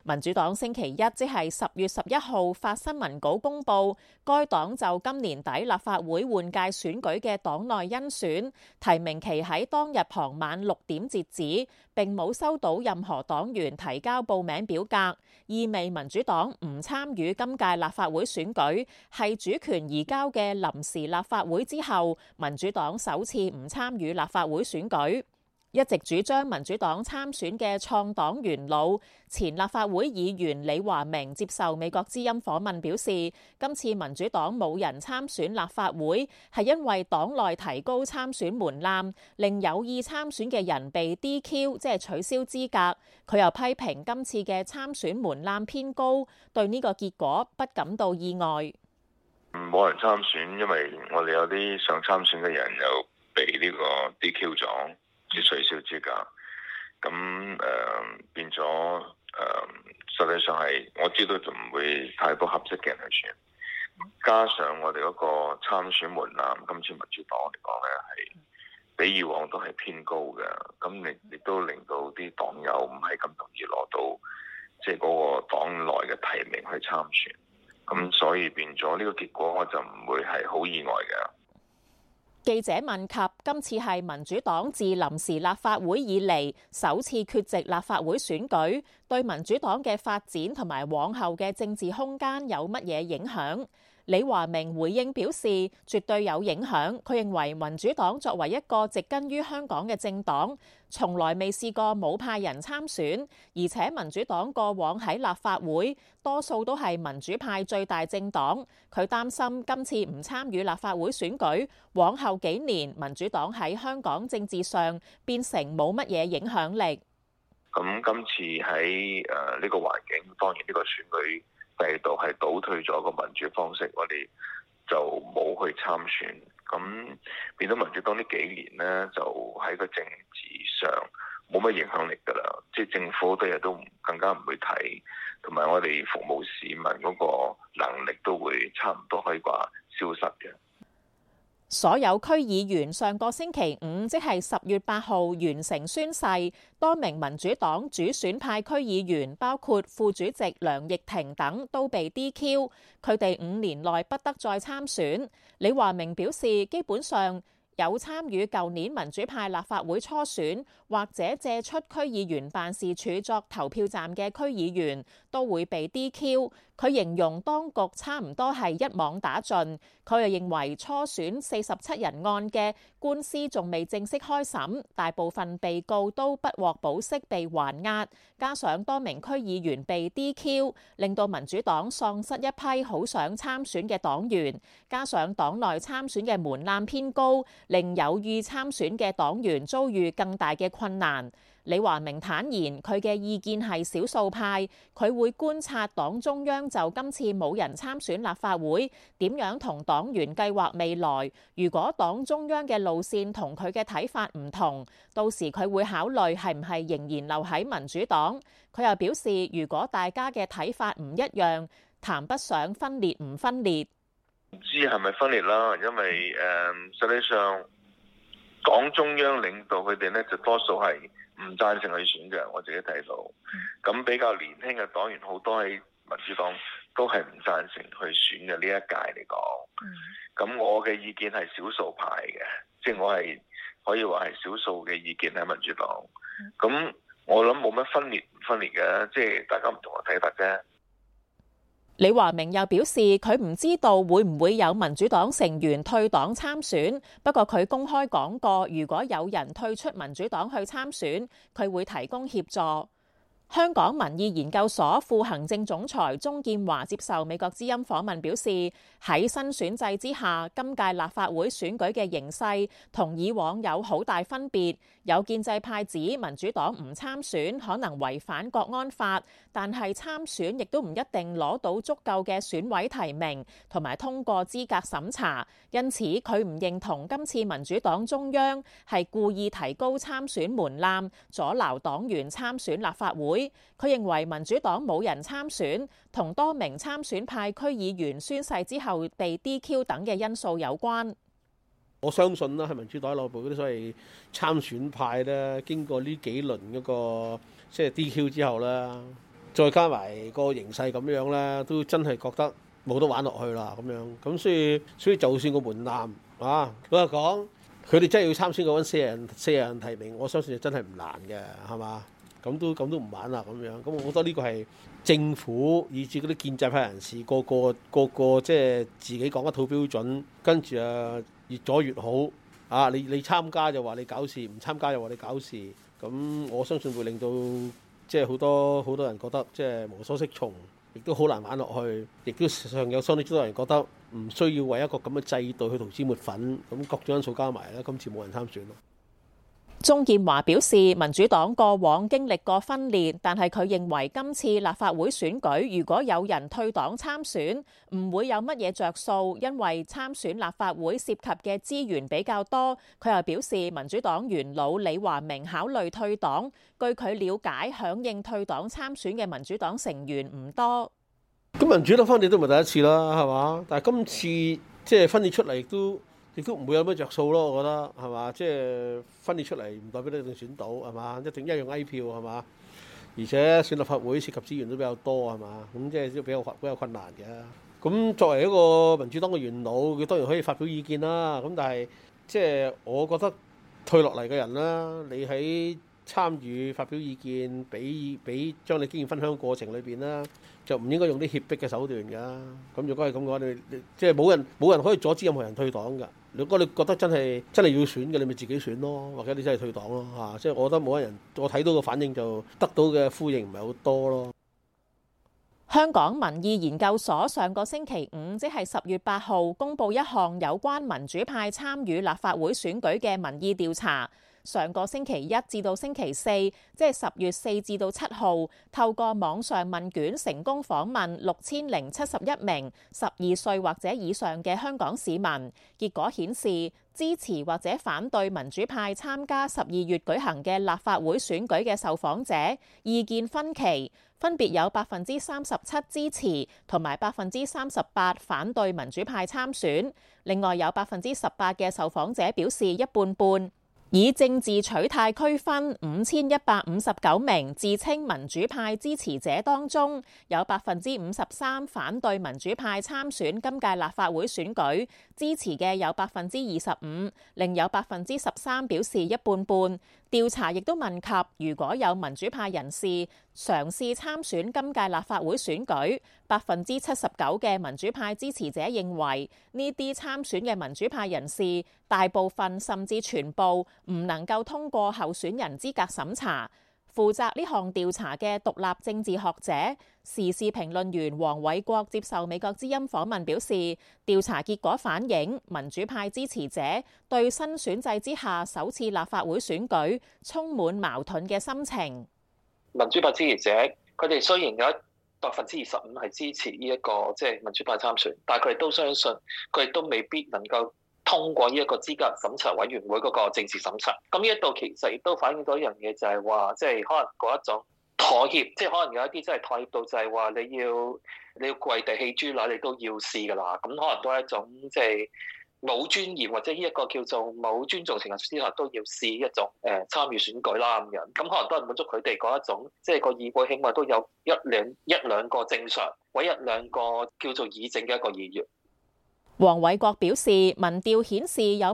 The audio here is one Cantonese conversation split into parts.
民主黨星期一，即係10月11號發新聞稿公佈，該黨就今年底立法會換屆選舉嘅黨內甄選提名期喺當日傍晚6點截止，並冇收到任何黨員提交報名表格，意味民主黨唔參與今屆立法會選舉，係主權移交嘅臨時立法會之後，民主黨首次唔參與立法會選舉。一直主張民主黨參選嘅創黨元老、前立法會議員李華明接受美國之音訪問表示，今次民主黨冇人參選立法會，係因為黨內提高參選門檻，令有意參選嘅人被 DQ， 即係取消資格。佢又批評今次嘅參選門檻偏高，對呢個結果不感到意外。 冇人參選，因為我哋有啲想參選嘅人又被呢個 DQ 咗。取消資格，咁變咗實際上係我知道就唔會太多合適嘅人去選，加上我哋嗰個參選門檻，今次民主黨嚟講咧係比以往都係偏高嘅，咁亦都令到啲黨友唔係咁容易攞到即係嗰個黨內嘅提名去參選，咁所以變咗呢個結果我就唔會係好意外嘅。 記者問及今次係民主黨自臨時立法會以嚟首次缺席立法會選舉，對民主黨嘅發展同埋往後嘅政治空間有乜嘢影響？李華明回應表示，絕對有影響。佢認為民主黨作為一個植根於香港嘅政黨，從來未試過冇派人參選，而且民主黨過往喺立法會多數都係民主派最大政黨。佢擔心今次唔參與立法會選舉，往後幾年民主黨喺香港政治上變成冇乜嘢影響力。 咁今次喺呢個環境，當然呢個選舉制度係倒退咗個民主方式，我哋就冇去參選，咁變咗民主黨呢幾年呢，就喺個政治上冇乜影響力㗎啦，即係政府好多嘢都更加唔會睇，同埋我哋服務市民嗰個能力都會差唔多可以話消失嘅。 所有區議員上個星期五，即係10月8號完成宣誓，多名民主黨主選派區議員，包括副主席梁奕婷等，都被 DQ， 佢哋5年內不得再參選。李華明表示，基本上有參與舊年民主派立法會初選或者借出區議員辦事處作投票站嘅區議員都會被 DQ。佢形容當局差唔多係一網打盡。佢又認為初選47人案嘅官司仲未正式開審，大部分被告都不獲保釋被還押，加上多名區議員被 DQ， 令到民主黨喪失一批好想參選嘅黨員，加上黨內參選嘅門檻偏高，令有意參選嘅黨員遭遇更大嘅困難。李華明坦言，佢嘅意見係少數派，佢會觀察黨中央就今次冇人參選立法會，點樣同黨員計劃未來。如果黨中央嘅路線同佢嘅睇法唔同，到時佢會考慮係唔係仍然留喺民主黨。佢又表示，如果大家嘅睇法唔一樣，談不上分裂唔分裂。 唔知係咪分裂啦，因為實際上黨中央領導佢哋呢，就多數係唔贊成去選嘅，我自己睇到。咁比較年輕嘅黨員好多喺民主黨都係唔贊成去選嘅呢一屆嚟講。咁我嘅意見係少數派嘅，即係我係可以話係少數嘅意見喺民主黨。咁我諗冇乜分裂唔分裂嘅，即係大家唔同嘅睇法啫。 李華明又表示，佢唔知道會唔會有民主黨成員退黨參選，不過佢公開講過，如果有人退出民主黨去參選，佢會提供協助。香港民意研究所副行政總裁鍾建華接受美國之音訪問表示，喺新選制之下，今屆立法會選舉嘅形勢同以往有好大分別。有建制派指民主黨唔參選可能違反國安法，但係參選亦都唔一定攞到足夠嘅選委提名同埋通過資格審查，因此佢唔認同今次民主黨中央係故意提高參選門檻，阻撓黨員參選立法會。佢認為民主黨冇人參選，同多名參選派區議員宣誓之後被 DQ 等嘅因素有關。 我相信啦，係民主黨內部嗰啲所謂參選派咧，經過呢幾輪嗰個即係 DQ 之後啦， 再加埋個形勢咁樣咧，都真係覺得冇得玩落去啦咁樣。咁所以就算個門檻啊，老實講，佢哋真係要參選嗰陣四人提名，我相信真係唔難嘅，係嘛？咁都唔玩啦咁樣。咁我覺得呢個係政府以至嗰啲建制派人士個個即係自己講一套標準，跟住越咗越好啊！你參加就話你搞事，唔參加就話你搞事。咁我相信會令到即係好多人覺得即係無所適從，亦都好難玩落去，亦都上有相當多人覺得唔需要為一個咁嘅制度去塗脂抹粉。咁各種因素加埋咧，今次冇人參選咯。 鍾建華表示，民主黨過往經歷過分裂，但係佢認為今次立法會選舉如果有人退黨參選，唔會有乜嘢着數，因為參選立法會涉及嘅資源比較多。佢又表示，民主黨元老李華明考慮退黨，據佢了解，響應退黨參選嘅民主黨成員唔多。 咁民主黨分裂都唔係第一次啦，係嘛？但係今次即係分裂出嚟亦都唔會有咩着數咯，我覺得係嘛？即係分裂出嚟唔代表你一定選到係嘛？一定一樣拉票係嘛？而且選立法會涉及資源都比較多係嘛？咁即係都比較困難嘅。咁作為一個民主黨嘅元老，佢當然可以發表意見啦。咁但係即係我覺得退落嚟嘅人啦，你喺參與發表意見，俾將你經驗分享過程裏邊啦，就唔應該用啲脅迫嘅手段㗎。咁如果係咁嘅話，你即係冇人可以阻止任何人退黨㗎。如果你覺得真係要選嘅，你咪自己選咯，或者你真係退黨咯嚇。即係我覺得冇乜人，我睇到個反應就得到嘅呼應唔係好多咯。 香港民意研究所上個星期五，即係10月8號，公佈一項有關民主派參與立法會選舉嘅民意調查。上個星期一至到星期四，即係10月4至到7號，透過網上問卷成功訪問6071名12歲或者以上嘅香港市民。結果顯示，支持或者反對民主派參加12月舉行嘅立法會選舉嘅受訪者，意見分歧，分別有37%支持同埋38%反對民主派參選。另外有18%嘅受訪者表示一半半。以政治取態區分5159名自稱民主派支持者當中，有53%反對民主派參選今屆立法會選舉，支持嘅有25%，另有13%表示一半半。調查亦都問及，如果有民主派人士嘗試參選今屆立法會選舉，79%嘅民主派支持者認為呢啲參選嘅民主派人士大部分甚至全部唔能夠通過候選人資格審查。負責呢項調查嘅獨立政治學者、時事評論員黃偉國接受美國之音訪問表示，調查結果反映民主派支持者對新選制之下首次立法會選舉充滿矛盾嘅心情。 民主派支持者佢哋雖然有25%係支持呢一個即係民主派參選，但係佢哋都相信佢哋都未必能夠通過呢一個資格審查委員會嗰個政治審查。咁呢一度其實亦都反映到一樣嘢，就係話即係可能嗰一種妥協，即係可能有一啲真係妥協到就係話你要跪地棄豬乸，你都要試㗎啦。咁可能都係一種即係冇尊嚴或者呢一個叫做冇尊重情況之下都要試一種參與選舉啦咁樣。咁可能都係滿足佢哋嗰一種即係個議會起碼都有一兩個正常或者一兩個叫做議政嘅一個議員。 黃偉國表示，民調顯示有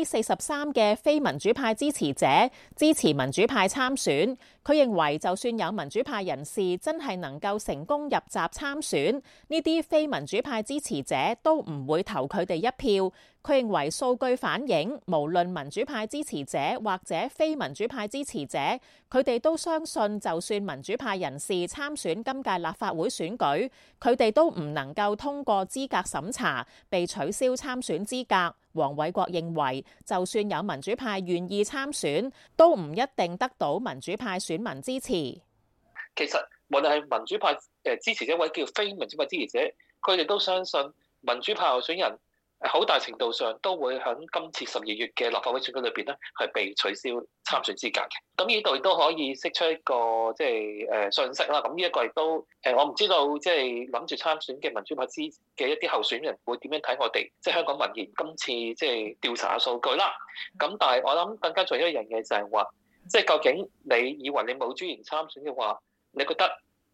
43%嘅非民主派支持者支持民主派參選。佢認為，就算有民主派人士真係能夠成功入閘參選，呢啲非民主派支持者都唔會投佢哋一票。佢認為數據反映，無論民主派支持者或者非民主派支持者，佢哋都相信，就算民主派人士參選今屆立法會選舉，佢哋都唔能夠通過資格審查，被取消參選資格。黃偉國認為，就算有民主派願意參選，都唔一定得到民主派選民支持。 其實無論係民主派支持者或者叫非民主派支持者，佢哋都相信民主派候選人好大程度上都會喺今次12月嘅立法會選舉裏邊咧，係被取消參選資格嘅。咁呢度亦都可以釋出一個即係訊息啦。咁呢一個亦都我唔知道即係諗住參選嘅民主派嘅一啲候選人會點樣睇我哋即係香港民意今次即係調查嘅數據啦。咁但係我諗更加重要一樣嘢就係話，即係究竟你以為你冇尊嚴參選嘅話，你覺得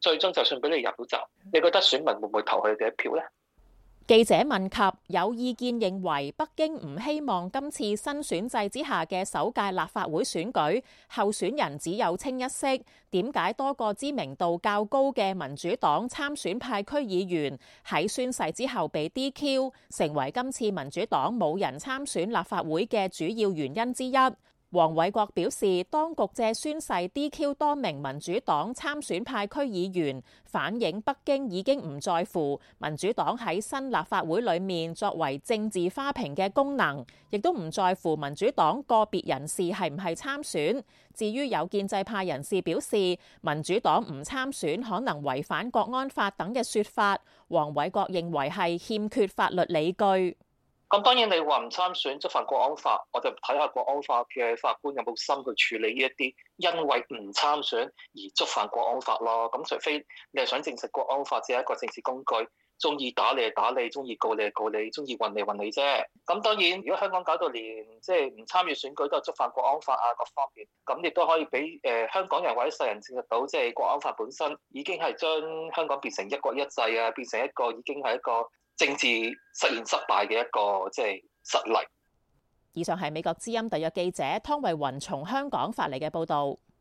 最終就算俾你入到閘，你覺得選民會唔會投佢哋一票呢？ 記者問及有意見認為北京唔希望今次新選制之下嘅首屆立法會選舉候選人只有清一色，點解多個知名度較高嘅民主黨參選派區議員喺宣誓之後被 DQ， 成為今次民主黨冇人參選立法會嘅主要原因之一。黃偉國表示，當局借宣誓 DQ 多名民主黨參選派區議員，反映北京已經唔在乎民主黨喺新立法會裡面作為政治花瓶嘅功能，亦都唔在乎民主黨個別人士係唔係參選。至於有建制派人士表示民主黨唔參選可能違反國安法等嘅說法，黃偉國認為係欠缺法律理據。 咁當然你話唔參選觸犯國安法，我就睇下國安法嘅法官有冇心去處理呢一啲因為唔參選而觸犯國安法咯。咁除非你係想證實國安法只係一個政治工具，中意打你就打你，中意告你就告你，中意運你運你啫。咁當然如果香港搞到連即係唔參與選舉都係觸犯國安法啊各方面，咁亦都可以俾香港人或者世人證實到，即係國安法本身已經係將香港變成一國一制啊，變成一個已經係一個政治實現失敗嘅一個即係實例。 以上係美國之音特約記者湯慧雲從香港發嚟嘅報導。